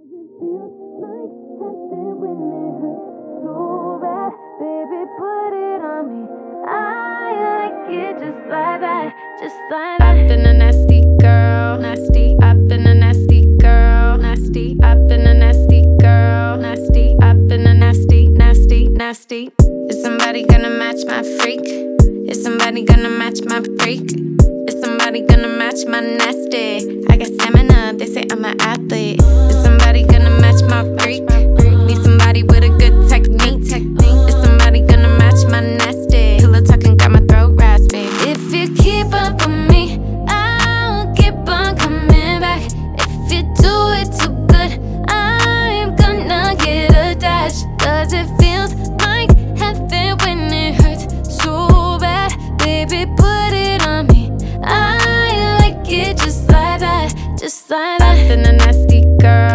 Feels like heaven when it hurts so bad. Baby, put it on me. I like it just like that, just like that.